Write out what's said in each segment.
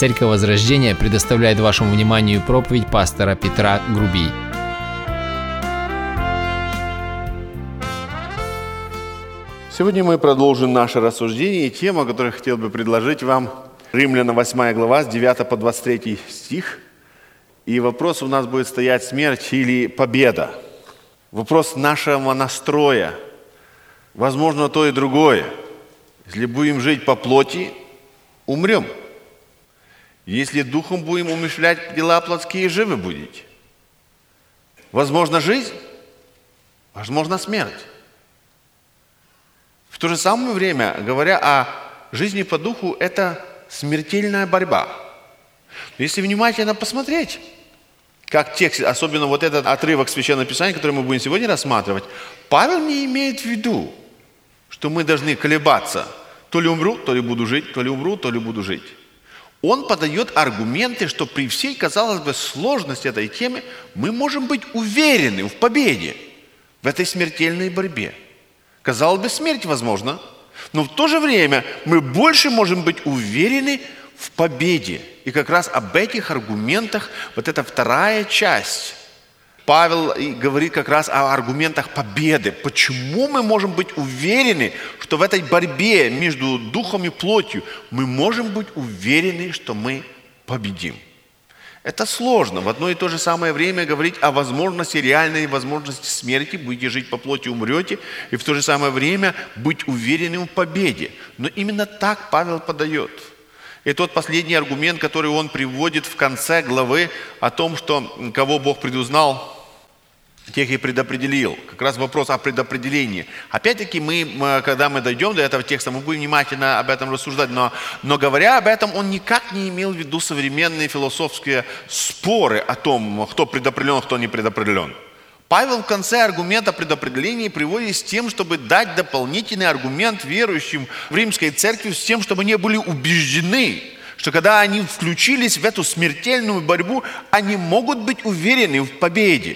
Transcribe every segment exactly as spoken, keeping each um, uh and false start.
Церковь Возрождения предоставляет вашему вниманию проповедь пастора Петра Грубий. Сегодня мы продолжим наше рассуждение, и тема, которую я хотел бы предложить вам, Римлянам восьмая глава, с девятого по двадцать третий стих. И вопрос у нас будет стоять: смерть или победа? Вопрос нашего настроя. Возможно, то и другое. Если будем жить по плоти, умрем. Если духом будем умышлять дела плотские, живы будете. Возможно жизнь, возможно смерть. В то же самое время, говоря о жизни по духу, это смертельная борьба. Если внимательно посмотреть, как текст, особенно вот этот отрывок Священного Писания, который мы будем сегодня рассматривать, Павел не имеет в виду, что мы должны колебаться. То ли умру, то ли буду жить, то ли умру, то ли буду жить. Он подает аргументы, что при всей, казалось бы, сложности этой темы мы можем быть уверены в победе в этой смертельной борьбе. Казалось бы, смерть возможна, но в то же время мы больше можем быть уверены в победе. И как раз об этих аргументах вот эта вторая часть. Павел говорит как раз о аргументах победы. Почему мы можем быть уверены, что в этой борьбе между духом и плотью мы можем быть уверены, что мы победим? Это сложно. В одно и то же самое время говорить о возможности, реальной возможности смерти. Будете жить по плоти, умрете. И в то же самое время быть уверенным в победе. Но именно так Павел подает. И тот последний аргумент, который он приводит в конце главы о том, что кого Бог предузнал, тех и предопределил. Как раз вопрос о предопределении. Опять-таки, мы, когда мы дойдем до этого текста, мы будем внимательно об этом рассуждать. Но, но говоря об этом, он никак не имел в виду современные философские споры о том, кто предопределен, кто не предопределен. Павел в конце аргумента предопределения приводит с тем, чтобы дать дополнительный аргумент верующим в Римской церкви, с тем, чтобы они были убеждены, что когда они включились в эту смертельную борьбу, они могут быть уверены в победе.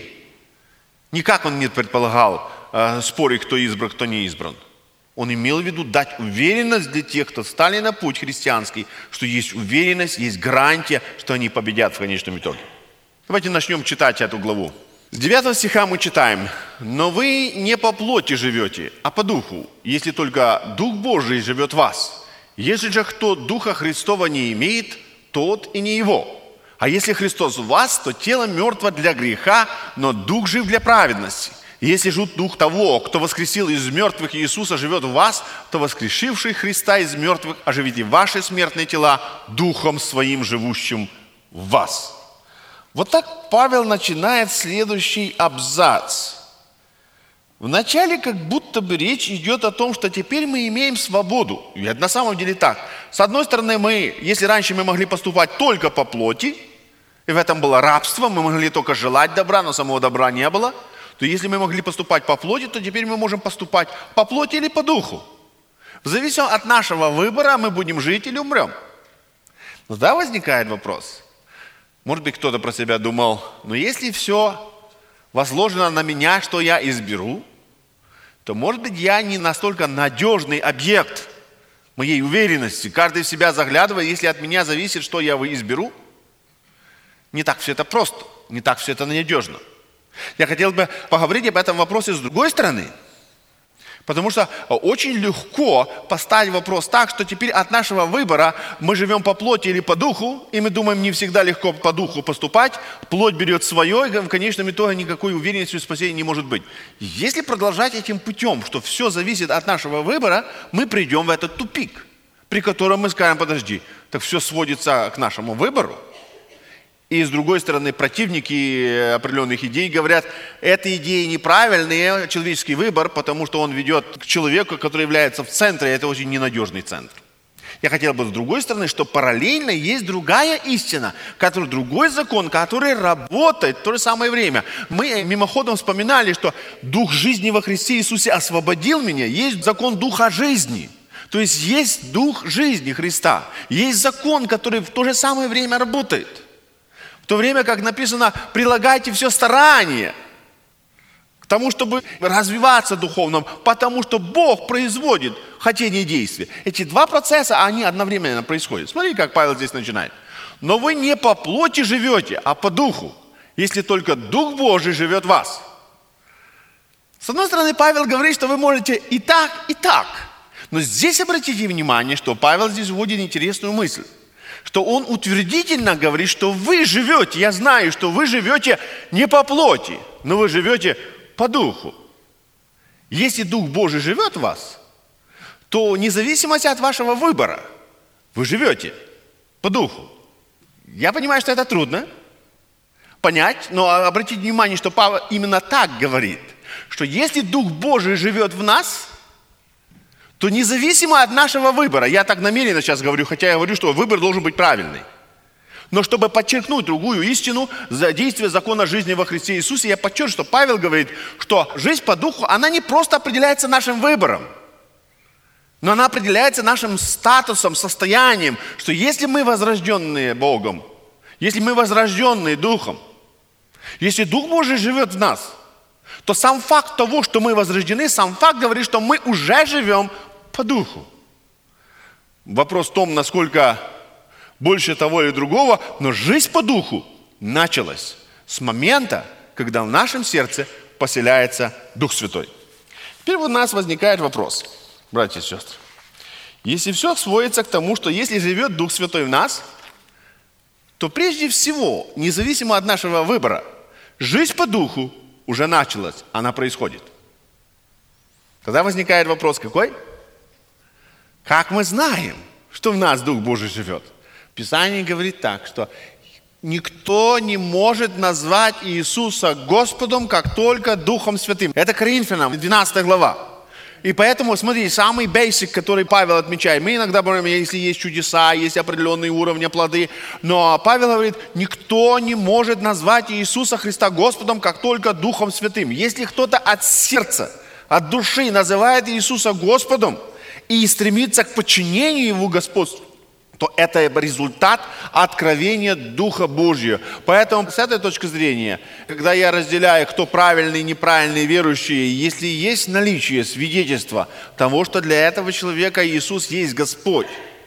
Никак он не предполагал э, спорить, кто избран, кто не избран. Он имел в виду дать уверенность для тех, кто стали на путь христианский, что есть уверенность, есть гарантия, что они победят в конечном итоге. Давайте начнем читать эту главу. С девятого стиха мы читаем: «Но вы не по плоти живете, а по духу, если только Дух Божий живет в вас. Если же кто Духа Христова не имеет, тот и не его. А если Христос в вас, то тело мертво для греха, но Дух жив для праведности. Если же Дух того, кто воскресил из мертвых Иисуса, живет в вас, то воскрешивший Христа из мертвых оживите ваши смертные тела Духом Своим, живущим в вас». Вот так Павел начинает следующий абзац. Вначале как будто бы речь идет о том, что теперь мы имеем свободу. И это на самом деле так. С одной стороны, мы, если раньше мы могли поступать только по плоти, и в этом было рабство, мы могли только желать добра, но самого добра не было, то если мы могли поступать по плоти, то теперь мы можем поступать по плоти или по духу. В зависимости от нашего выбора мы будем жить или умрем. Но да, возникает вопрос. Может быть, кто-то про себя думал: но если все возложено на меня, что я изберу, то, может быть, я не настолько надежный объект моей уверенности. Каждый в себя заглядывает, если от меня зависит, что я изберу. Не так все это просто, не так все это надежно. Я хотел бы поговорить об этом вопросе с другой стороны. Потому что очень легко поставить вопрос так, что теперь от нашего выбора мы живем по плоти или по духу, и мы думаем, не всегда легко по духу поступать, плоть берет свое, и в конечном итоге никакой уверенности в спасении не может быть. Если продолжать этим путем, что все зависит от нашего выбора, мы придем в этот тупик, при котором мы скажем: подожди, так все сводится к нашему выбору. И с другой стороны, противники определенных идей говорят: эта идея неправильная, человеческий выбор, потому что он ведет к человеку, который является в центре, это очень ненадежный центр. Я хотел бы с другой стороны, что параллельно есть другая истина, который, другой закон, который работает в то же самое время. Мы мимоходом вспоминали, что Дух жизни во Христе Иисусе освободил меня. Есть закон Духа жизни. То есть есть Дух жизни Христа. Есть закон, который в то же самое время работает. В то время как написано: прилагайте все старание к тому, чтобы развиваться духовно, потому что Бог производит хотение и действие. Эти два процесса, они одновременно происходят. Смотри, как Павел здесь начинает. Но вы не по плоти живете, а по духу, если только Дух Божий живет в вас. С одной стороны, Павел говорит, что вы можете и так, и так. Но здесь обратите внимание, что Павел здесь вводит интересную мысль. Что он утвердительно говорит, что вы живете, я знаю, что вы живете не по плоти, но вы живете по духу. Если Дух Божий живет в вас, то независимо от вашего выбора, вы живете по духу. Я понимаю, что это трудно понять, но обратите внимание, что Павел именно так говорит, что если Дух Божий живет в нас, то независимо от нашего выбора, я так намеренно сейчас говорю, хотя я говорю, что выбор должен быть правильный, но чтобы подчеркнуть другую истину, за действие закона жизни во Христе Иисусе, я подчеркну, что Павел говорит, что жизнь по духу, она не просто определяется нашим выбором, но она определяется нашим статусом, состоянием, что если мы возрожденные Богом, если мы возрожденные Духом, если Дух Божий живет в нас, то сам факт того, что мы возрождены, сам факт говорит, что мы уже живем по Духу. Вопрос в том, насколько больше того или другого, но жизнь по Духу началась с момента, когда в нашем сердце поселяется Дух Святой. Теперь у нас возникает вопрос. Братья и сестры, если все сводится к тому, что если живет Дух Святой в нас, то прежде всего, независимо от нашего выбора, жизнь по Духу уже началась, она происходит. Тогда возникает вопрос какой? Как мы знаем, что в нас Дух Божий живет? Писание говорит так, что никто не может назвать Иисуса Господом, как только Духом Святым. Это Коринфянам, двенадцатая глава. И поэтому, смотрите, самый basic, который Павел отмечает, мы иногда говорим, если есть чудеса, есть определенные уровни, плоды, но Павел говорит, никто не может назвать Иисуса Христа Господом, как только Духом Святым. Если кто-то от сердца, от души называет Иисуса Господом и стремится к подчинению Его господству, то это результат откровения Духа Божьего. Поэтому с этой точки зрения, когда я разделяю, кто правильный и неправильный верующий, если есть наличие свидетельства того, что для этого человека Иисус есть Господь,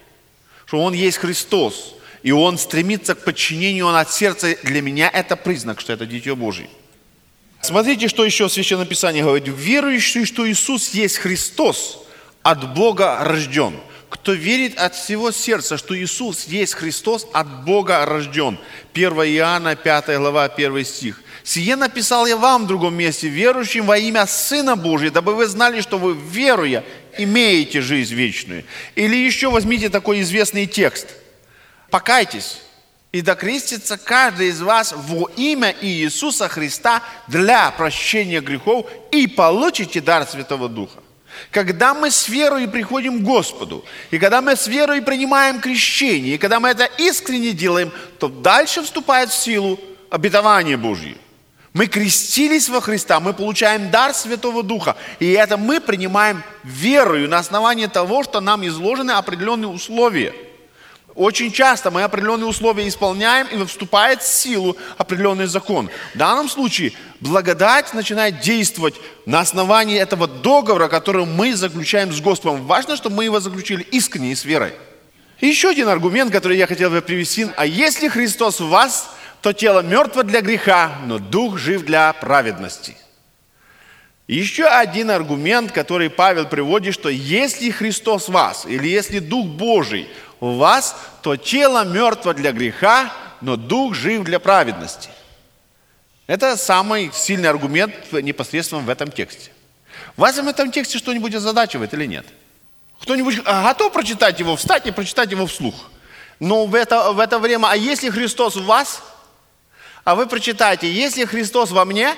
что Он есть Христос, и Он стремится к подчинению, Он от сердца, для меня это признак, что это Дитя Божие. Смотрите, что еще Священное Писание говорит. Верующий, что Иисус есть Христос, от Бога рожден. Кто верит от всего сердца, что Иисус есть Христос, от Бога рожден. первое Иоанна, пятая глава, первый стих. «Сие написал я вам в другом месте, верующим во имя Сына Божия, дабы вы знали, что вы, веруя, имеете жизнь вечную». Или еще возьмите такой известный текст. «Покайтесь, и докрестится каждый из вас во имя Иисуса Христа для прощения грехов, и получите дар Святого Духа». Когда мы с верой приходим к Господу, и когда мы с верой принимаем крещение, и когда мы это искренне делаем, то дальше вступает в силу обетование Божье. Мы крестились во Христа, мы получаем дар Святого Духа, и это мы принимаем верою на основании того, что нам изложены определенные условия. Очень часто мы определенные условия исполняем, и вступает в силу определенный закон. В данном случае благодать начинает действовать на основании этого договора, который мы заключаем с Господом. Важно, чтобы мы его заключили искренне и с верой. И еще один аргумент, который я хотел бы привести. А если Христос в вас, то тело мертво для греха, но дух жив для праведности. И еще один аргумент, который Павел приводит, что если Христос в вас, или если Дух Божий у вас, то тело мертво для греха, но дух жив для праведности. Это самый сильный аргумент непосредственно в этом тексте. Вас в этом тексте что-нибудь озадачивает или нет? Кто-нибудь готов прочитать его, встать и прочитать его вслух? Но в это, в это время, а если Христос в вас, а вы прочитаете, если Христос во мне,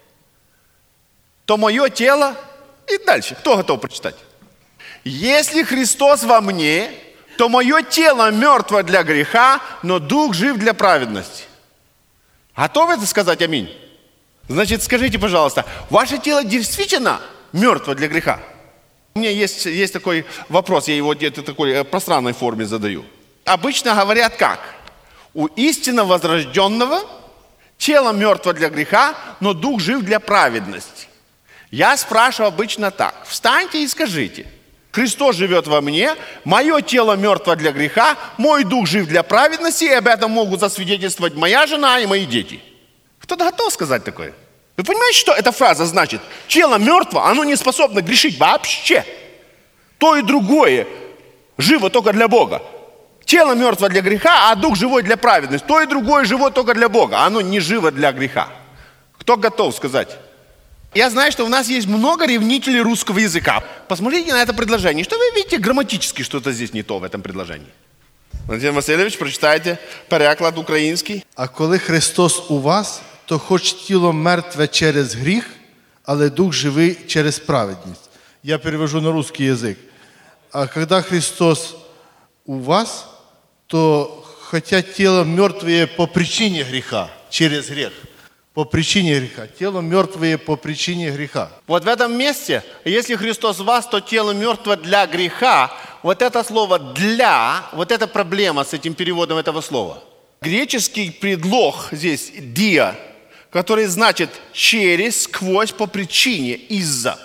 то мое тело, и дальше, кто готов прочитать? Если Христос во мне, то мое тело мертво для греха, но дух жив для праведности. Готовы это сказать аминь? Значит, скажите, пожалуйста, ваше тело действительно мертво для греха? У меня есть, есть такой вопрос, я его где-то в такой пространной форме задаю. Обычно говорят как? У истинно возрожденного тело мертво для греха, но дух жив для праведности. Я спрашиваю обычно так. Встаньте и скажите, Христос живет во мне, мое тело мертво для греха, мой дух жив для праведности, и об этом могут засвидетельствовать моя жена и мои дети. Кто-то готов сказать такое? Вы понимаете, что эта фраза значит? Тело мертво, оно не способно грешить вообще. То и другое живо только для Бога. Тело мертво для греха, а дух живой для праведности. То и другое живо только для Бога, оно не живо для греха. Кто готов сказать? Я знаю, что у нас есть много ревнителей русского языка. Посмотрите на это предложение. Что вы видите грамматически, что-то здесь не то в этом предложении? Валентин Васильевич, прочитайте переклад український. А коли Христос у вас, то хоч тіло мертве через гріх, але дух живий через праведність. Я перевожу на русский язык. А когда Христос у вас, то хотя тело мертвое по причине греха, через грех, по причине греха. Тело мертвое по причине греха. Вот в этом месте, если Христос в вас, то тело мертво для греха. Вот это слово «для», вот эта проблема с этим переводом этого слова. Греческий предлог здесь «dia», который значит «через», «сквозь», «по причине», «из-за».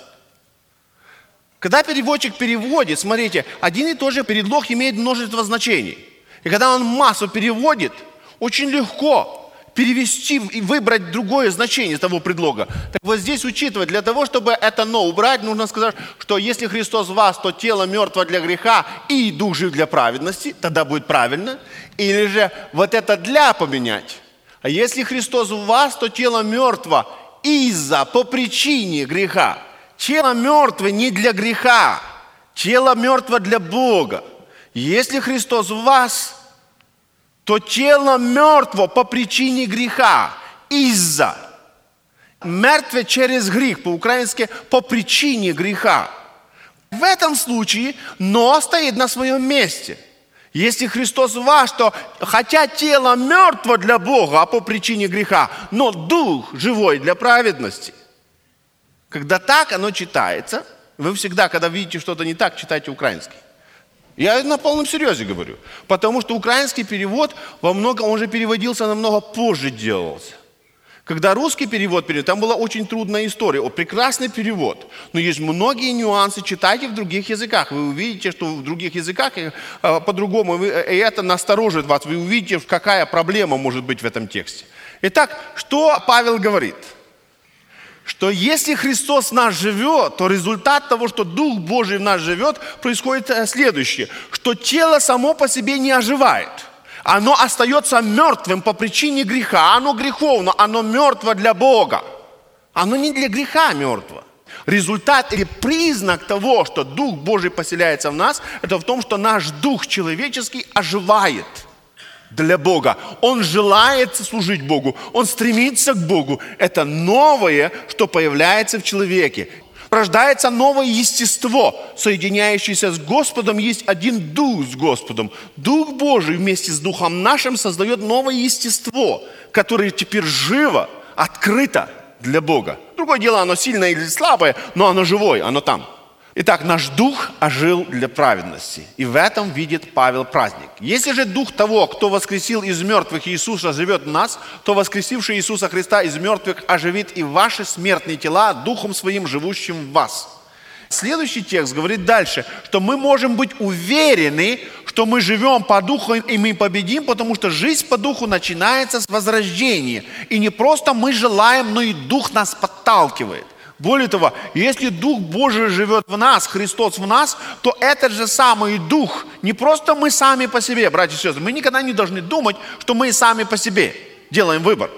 Когда переводчик переводит, смотрите, один и тот же предлог имеет множество значений. И когда он массу переводит, очень легко перевести и выбрать другое значение того предлога. Так вот здесь учитывать, для того, чтобы это «но» убрать, нужно сказать, что если Христос в вас, то тело мертво для греха и дух жив для праведности, тогда будет правильно. Или же вот это «для» поменять. А если Христос в вас, то тело мертво из-за, по причине греха. Тело мертво не для греха, тело мертво для Бога. Если Христос в вас, то тело мертво по причине греха, из-за. Мертве через грех, по-украински по причине греха. В этом случае «но» стоит на своем месте. Если Христос ваш, то хотя тело мертво для Бога, а по причине греха, но дух живой для праведности. Когда так оно читается, вы всегда, когда видите что-то не так, читайте украинский. Я на полном серьезе говорю. Потому что украинский перевод во многом, он же переводился намного позже делался. Когда русский перевод, там была очень трудная история. О, прекрасный перевод. Но есть многие нюансы. Читайте в других языках. Вы увидите, что в других языках э, по-другому. Вы, и это насторожит вас. Вы увидите, какая проблема может быть в этом тексте. Итак, что Павел говорит? Что если Христос в нас живет, то результат того, что Дух Божий в нас живет, происходит следующее. Что тело само по себе не оживает. Оно остается мертвым по причине греха. Оно греховно, оно мертво для Бога. Оно не для греха мертво. Результат или признак того, что Дух Божий поселяется в нас, это в том, что наш дух человеческий оживает для Бога. Он желает служить Богу. Он стремится к Богу. Это новое, что появляется в человеке. Рождается новое естество, соединяющееся с Господом. Есть один дух с Господом. Дух Божий вместе с духом нашим создает новое естество, которое теперь живо, открыто для Бога. Другое дело, оно сильное или слабое, но оно живое, оно там. Итак, наш дух ожил для праведности. И в этом видит Павел праздник. Если же дух того, кто воскресил из мертвых Иисуса, живет в нас, то воскресивший Иисуса Христа из мертвых оживит и ваши смертные тела духом своим, живущим в вас. Следующий текст говорит дальше, что мы можем быть уверены, что мы живем по духу и мы победим, потому что жизнь по духу начинается с возрождения. И не просто мы желаем, но и дух нас подталкивает. Более того, если Дух Божий живет в нас, Христос в нас, то этот же самый Дух, не просто мы сами по себе, братья и сестры, мы никогда не должны думать, что мы сами по себе делаем выбор.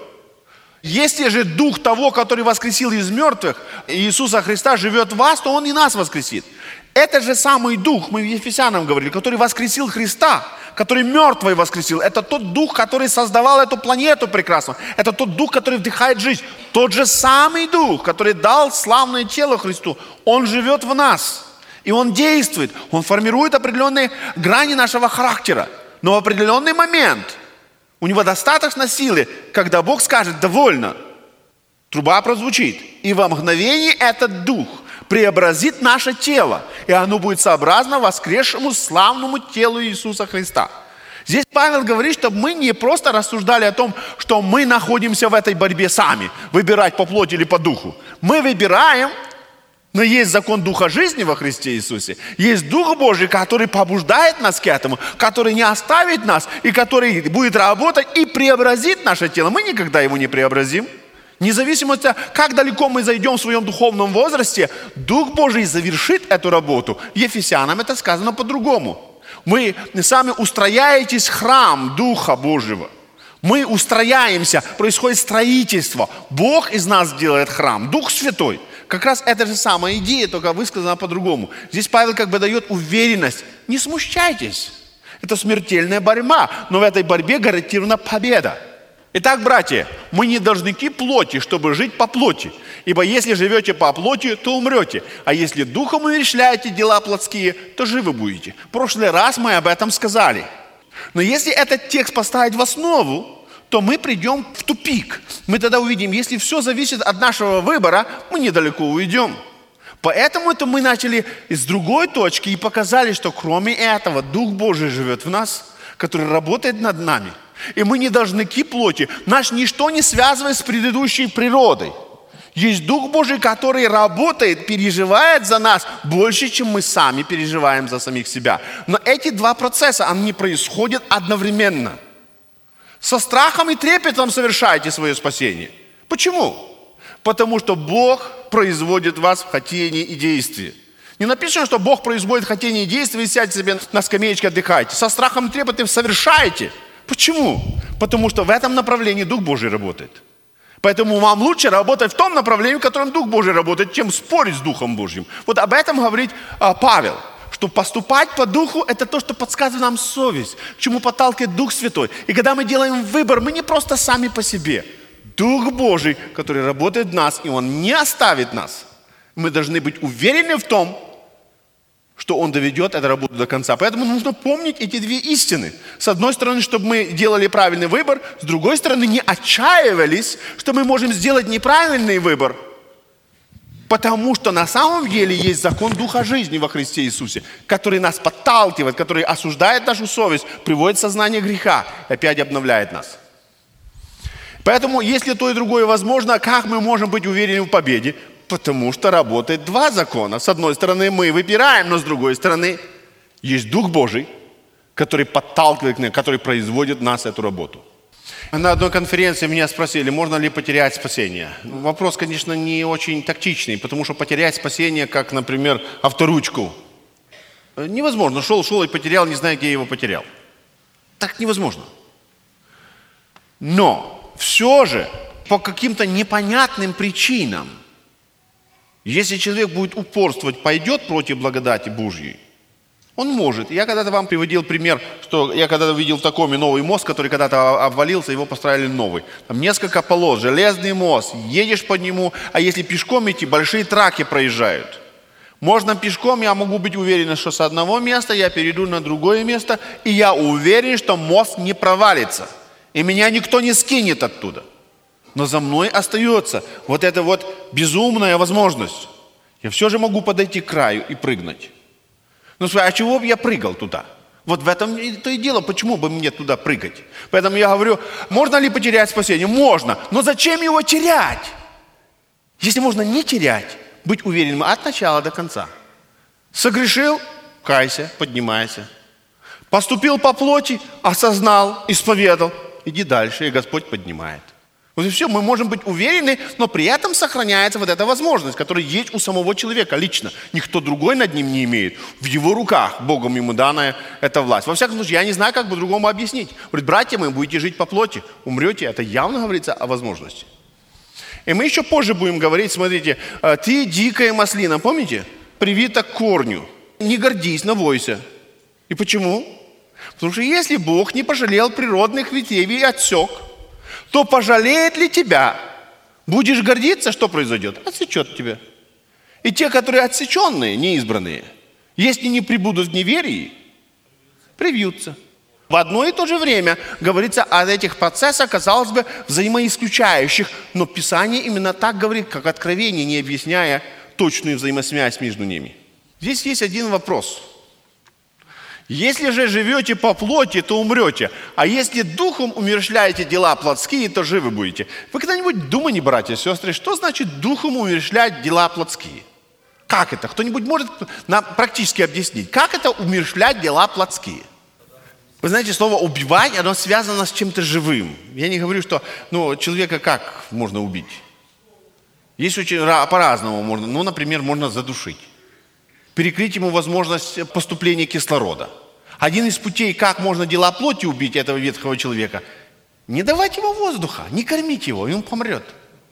Если же Дух того, который воскресил из мертвых, Иисуса Христа, живет в вас, то Он и нас воскресит. Этот же самый Дух, мы в Ефесянам говорили, который воскресил Христа, который мертвый воскресил, это тот Дух, который создавал эту планету прекрасную. Это тот Дух, который вдыхает жизнь. Тот же самый Дух, который дал славное тело Христу, Он живет в нас. И Он действует. Он формирует определенные грани нашего характера. Но в определенный момент у Него достаточно силы, когда Бог скажет «довольно». Труба прозвучит. И во мгновение этот Дух преобразит наше тело, и оно будет сообразно воскресшему славному телу Иисуса Христа. Здесь Павел говорит, чтобы мы не просто рассуждали о том, что мы находимся в этой борьбе сами, выбирать по плоти или по духу. Мы выбираем Но есть закон Духа жизни во Христе Иисусе. Есть Дух Божий, который побуждает нас к этому, который не оставит нас, и который будет работать и преобразит наше тело. Мы никогда его не преобразим. Независимо от того, как далеко мы зайдем в своем духовном возрасте, Дух Божий завершит эту работу. Ефесянам это сказано по-другому. Мы сами устрояетесь в храм Духа Божьего. Мы устрояемся, происходит строительство. Бог из нас делает храм, Дух Святой. Как раз эта же самая идея, только высказана по-другому. Здесь Павел как бы дает уверенность. Не смущайтесь. Это смертельная борьба, но в этой борьбе гарантирована победа. Итак, братья, мы не должники плоти, чтобы жить по плоти. Ибо если живете по плоти, то умрете. А если духом умерщвляете дела плотские, то живы будете. В прошлый раз мы об этом сказали. Но если этот текст поставить в основу, то мы придем в тупик. Мы тогда увидим, если все зависит от нашего выбора, мы недалеко уйдем. Поэтому это мы начали с другой точки и показали, что кроме этого Дух Божий живет в нас, который работает над нами. И мы не должники плоти. Нас ничто не связывает с предыдущей природой. Есть Дух Божий, который работает, переживает за нас больше, чем мы сами переживаем за самих себя. Но эти два процесса, они происходят одновременно. Со страхом и трепетом совершайте свое спасение. Почему? Потому что Бог производит в вас в хотении и действии. Не написано, что Бог производит хотение и действие, и сядьте себе на скамеечке, отдыхайте. Со страхом и трепетом совершайте. Почему? Потому что в этом направлении Дух Божий работает. Поэтому вам лучше работать в том направлении, в котором Дух Божий работает, чем спорить с Духом Божьим. Вот об этом говорит а, Павел. Что поступать по Духу – это то, что подсказывает нам совесть, к чему подталкивает Дух Святой. И когда мы делаем выбор, мы не просто сами по себе. Дух Божий, который работает в нас, и Он не оставит нас. Мы должны быть уверены в том, что Он доведет эту работу до конца. Поэтому нужно помнить эти две истины. С одной стороны, чтобы мы делали правильный выбор, с другой стороны, не отчаивались, что мы можем сделать неправильный выбор, потому что на самом деле есть закон Духа жизни во Христе Иисусе, который нас подталкивает, который осуждает нашу совесть, приводит в сознание греха и опять обновляет нас. Поэтому, если то и другое возможно, как мы можем быть уверены в победе? Потому что работает два закона. С одной стороны, мы выбираем, но с другой стороны, есть Дух Божий, который подталкивает, который производит в нас эту работу. На одной конференции меня спросили, можно ли потерять спасение. Вопрос, конечно, не очень тактичный, потому что потерять спасение, как, например, авторучку, невозможно. Шел, шел и потерял, не знаю, где его потерял. Так невозможно. Но все же по каким-то непонятным причинам, если человек будет упорствовать, пойдет против благодати Божьей, он может. Я когда-то вам приводил пример, что я когда-то видел в Такоме новый мост, который когда-то обвалился, его построили новый. Там несколько полос, железный мост, едешь по нему, а если пешком идти, большие траки проезжают. Можно пешком, я могу быть уверен, что с одного места я перейду на другое место, и я уверен, что мост не провалится, и меня никто не скинет оттуда. Но за мной остается вот эта вот безумная возможность. Я все же могу подойти к краю и прыгнуть. Ну, а чего бы я прыгал туда? Вот в этом то и дело, почему бы мне туда прыгать? Поэтому я говорю, можно ли потерять спасение? Можно. Но зачем его терять? Если можно не терять, быть уверенным от начала до конца. Согрешил? Кайся, поднимайся. Поступил по плоти? Осознал, исповедал. Иди дальше, и Господь поднимает. Вот и все, мы можем быть уверены, но при этом сохраняется вот эта возможность, которая есть у самого человека лично. Никто другой над ним не имеет. В его руках Богом ему данная эта власть. Во всяком случае, я не знаю, как по-другому объяснить. Говорит, братья мои, будете жить по плоти, умрете. Это явно говорится о возможности. И мы еще позже будем говорить, смотрите, ты дикая маслина, помните? Привита к корню. Не гордись, но бойся. И почему? Потому что если Бог не пожалел природных ветвей и отсек, то пожалеет ли тебя? Будешь гордиться, что произойдет? Отсечет тебя. И те, которые отсеченные, неизбранные, если не пребудут в неверии, привьются. В одно и то же время говорится о этих процессах, казалось бы, взаимоисключающих, но Писание именно так говорит, как Откровение, не объясняя точную взаимосвязь между ними. Здесь есть один вопрос. Если же живете по плоти, то умрете. А если духом умерщвляете дела плотские, то живы будете. Вы когда-нибудь думали, братья и сестры, что значит духом умерщвлять дела плотские? Как это? Кто-нибудь может нам практически объяснить, как это умерщвлять дела плотские? Вы знаете, слово «убивать», оно связано с чем-то живым. Я не говорю, что ну, человека как можно убить? Есть очень по-разному можно. Ну, например, можно задушить. Перекрыть ему возможность поступления кислорода. Один из путей, как можно дела плоти убить этого ветхого человека, не давать ему воздуха, не кормить его, и он помрет.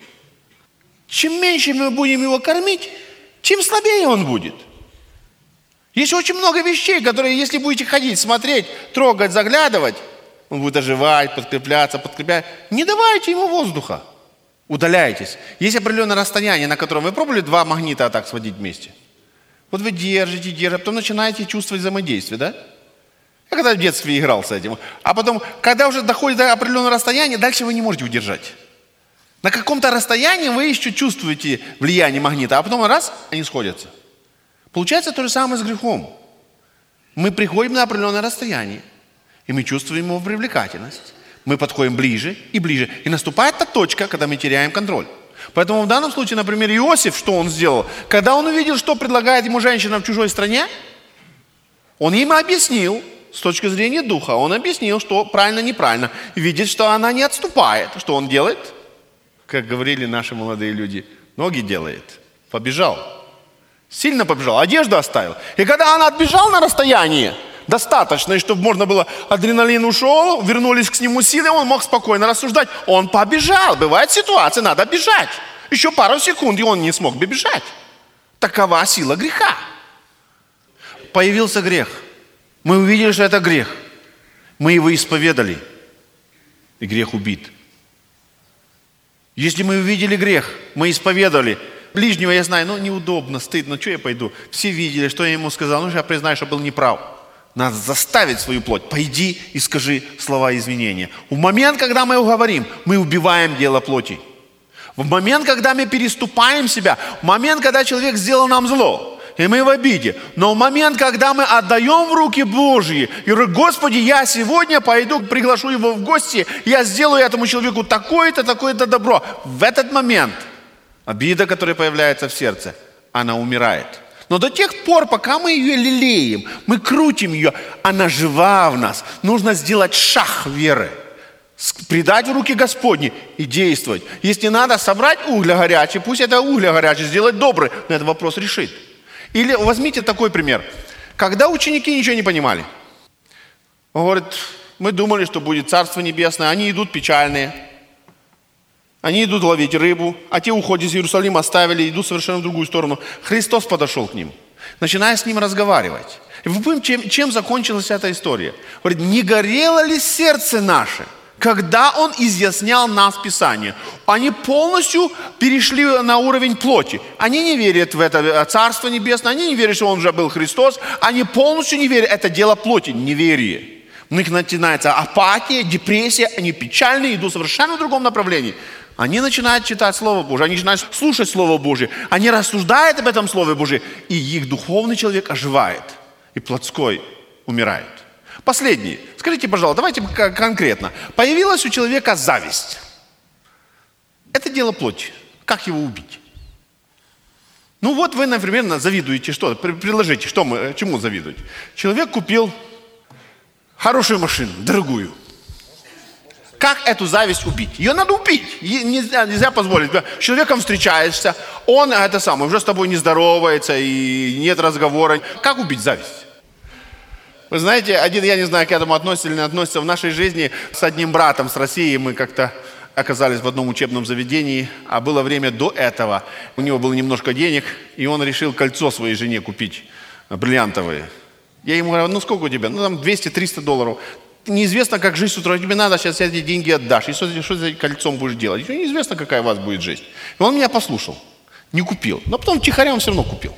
Чем меньше мы будем его кормить, тем слабее он будет. Есть очень много вещей, которые, если будете ходить, смотреть, трогать, заглядывать, он будет оживать, подкрепляться, подкреплять. Не давайте ему воздуха. Удаляйтесь. Есть определенное расстояние, на котором вы пробовали два магнита так сводить вместе. Вот вы держите, держите, а потом начинаете чувствовать взаимодействие, да? Я когда в детстве играл с этим. А потом, когда уже доходит до определенного расстояния, дальше вы не можете удержать. На каком-то расстоянии вы еще чувствуете влияние магнита, а потом раз, они сходятся. Получается то же самое с грехом. Мы приходим на определенное расстояние, и мы чувствуем его привлекательность. Мы подходим ближе и ближе. И наступает та точка, когда мы теряем контроль. Поэтому в данном случае, например, Иосиф, что он сделал? Когда он увидел, что предлагает ему женщина в чужой стране, он им объяснил, с точки зрения духа, он объяснил, что правильно-неправильно. Видит, что она не отступает. Что он делает? Как говорили наши молодые люди, ноги делает. Побежал. Сильно побежал, одежду оставил. И когда она отбежала на расстояние, достаточно, чтобы можно было, адреналин ушел, вернулись к нему силы, он мог спокойно рассуждать. Он побежал. Бывает ситуация, надо бежать. Еще пару секунд, и он не смог бы бежать. Такова сила греха. Появился грех. Мы увидели, что это грех. Мы его исповедали. И грех убит. Если мы увидели грех, мы исповедали. Ближнего я знаю, ну неудобно, стыдно, что я пойду? Все видели, что я ему сказал. Ну, я признаю, что был неправ. Надо заставить свою плоть. Пойди и скажи слова извинения. В момент, когда мы говорим, мы убиваем дело плоти. В момент, когда мы переступаем себя, в момент, когда человек сделал нам зло, и мы в обиде. Но в момент, когда мы отдаем в руки Божьи, и говорим: Господи, я сегодня пойду, приглашу его в гости, я сделаю этому человеку такое-то, такое-то добро. В этот момент обида, которая появляется в сердце, она умирает. Но до тех пор, пока мы ее лелеем, мы крутим ее, она жива в нас. Нужно сделать шаг веры, предать в руки Господни и действовать. Если надо собрать угля горячий, пусть это угля горячий, сделать добрый, но этот вопрос решит. Или возьмите такой пример. Когда ученики ничего не понимали, он говорит: мы думали, что будет Царство Небесное, они идут печальные. Они идут ловить рыбу, а те уходят из Иерусалима, оставили, идут совершенно в другую сторону. Христос подошел к ним, начиная с ним разговаривать. И вы помните, чем, чем закончилась эта история? Говорит: не горело ли сердце наше, когда Он изъяснял нас Писание? Они полностью перешли на уровень плоти. Они не верят в это Царство Небесное, они не верят, что Он уже был Христос. Они полностью не верят, это дело плоти, неверие. У них начинается апатия, депрессия, они печальные, идут совершенно в другом направлении. Они начинают читать Слово Божие, они начинают слушать Слово Божие, они рассуждают об этом Слове Божие, и их духовный человек оживает, и плотской умирает. Последний. Скажите, пожалуйста, давайте конкретно. Появилась у человека зависть. Это дело плоти. Как его убить? Ну вот вы, например, завидуете что? Предложите, что мы, чему завидуете? Человек купил хорошую машину, дорогую. Как эту зависть убить? Ее надо убить. Нельзя, нельзя позволить. С человеком встречаешься, он это самое, уже с тобой не здоровается, и нет разговора. Как убить зависть? Вы знаете, один, я не знаю, к этому относится или не относится, в нашей жизни с одним братом с России мы как-то оказались в одном учебном заведении, а было время до этого, у него было немножко денег, и он решил кольцо своей жене купить, бриллиантовое. Я ему говорю: ну сколько у тебя? Ну там двести-триста долларов. Неизвестно, как жизнь с утра. Тебе надо, сейчас эти деньги отдашь. И что, что с этим кольцом будешь делать? Еще неизвестно, какая у вас будет жизнь. И он меня послушал. Не купил. Но потом тихоря он все равно купил.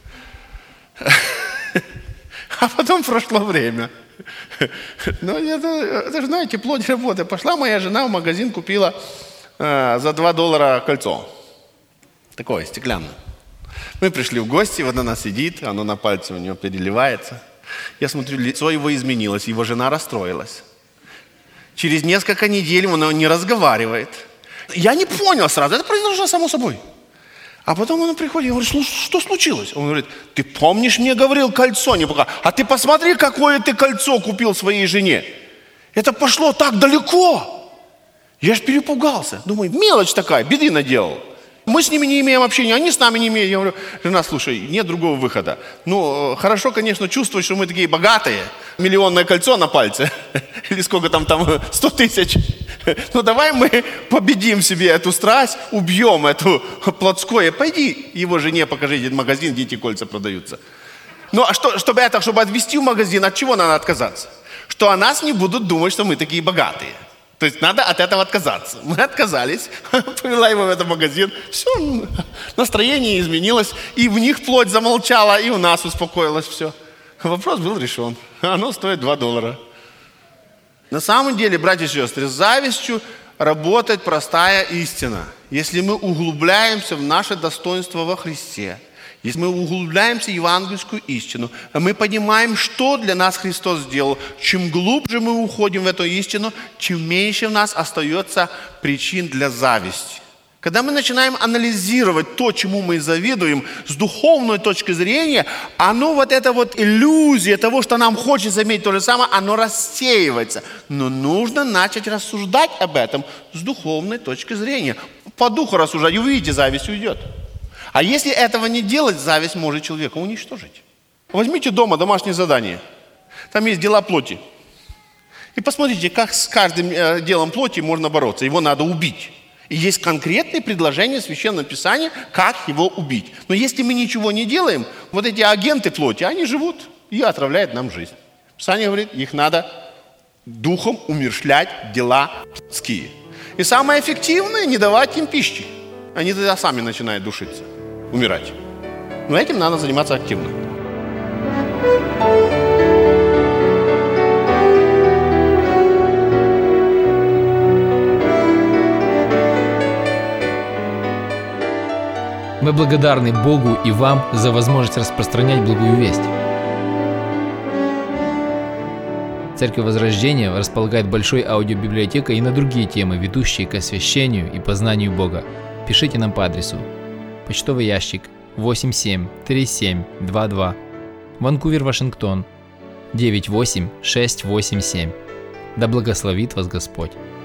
А потом прошло время. Ну, это, это же, знаете, плоть работы. Пошла моя жена в магазин, купила э, за два доллара кольцо. Такое, стеклянное. Мы пришли в гости, вот она сидит, оно на пальце у нее переливается. Я смотрю, лицо его изменилось, его жена расстроилась. Через несколько недель он не разговаривает. Я не понял сразу, это произошло само собой. А потом он приходит, я говорю, слушай, что случилось? Он говорит, ты помнишь, мне говорил, кольцо не пока. А ты посмотри, какое ты кольцо купил своей жене. Это пошло так далеко. Я ж перепугался. Думаю, мелочь такая, беды наделал. Мы с ними не имеем общения, они с нами не имеют. Я говорю, жена, слушай, нет другого выхода. Ну, хорошо, конечно, чувствовать, что мы такие богатые. Миллионное кольцо на пальце. Или сколько там, там, сто тысяч. Ну, давай мы победим в себе эту страсть, убьем эту плотское. Пойди его жене покажи этот магазин, где эти кольца продаются. Ну, а что, чтобы это, чтобы отвезти в магазин, от чего надо отказаться? Что о нас не будут думать, что мы такие богатые. То есть надо от этого отказаться. Мы отказались, повела его в этот магазин, все, настроение изменилось, и в них плоть замолчала, и у нас успокоилось все. Вопрос был решен. Оно стоит два доллара. На самом деле, братья и сестры, с завистью работает простая истина. Если мы углубляемся в наше достоинство во Христе, если мы углубляемся в евангельскую истину, мы понимаем, что для нас Христос сделал. Чем глубже мы уходим в эту истину, тем меньше в нас остается причин для зависти. Когда мы начинаем анализировать то, чему мы завидуем, с духовной точки зрения, оно вот эта вот иллюзия того, что нам хочется иметь то же самое, оно рассеивается. Но нужно начать рассуждать об этом с духовной точки зрения. По духу рассуждать, и увидите, зависть уйдет. А если этого не делать, зависть может человека уничтожить. Возьмите дома домашнее задание. Там есть дела плоти. И посмотрите, как с каждым э, делом плоти можно бороться. Его надо убить. И есть конкретные предложения в Священном Писании, как его убить. Но если мы ничего не делаем, вот эти агенты плоти, они живут и отравляют нам жизнь. Писание говорит, их надо духом умерщвлять дела плотские. И самое эффективное – не давать им пищи. Они тогда сами начинают душиться, умирать. Но этим надо заниматься активно. Мы благодарны Богу и вам за возможность распространять благую весть. Церковь Возрождения располагает большой аудиобиблиотекой и на другие темы, ведущие к освящению и познанию Бога. Пишите нам по адресу: почтовый ящик восемь семь три семь два два, Ванкувер, Вашингтон девять восемь шесть восемь семь. Да благословит вас Господь!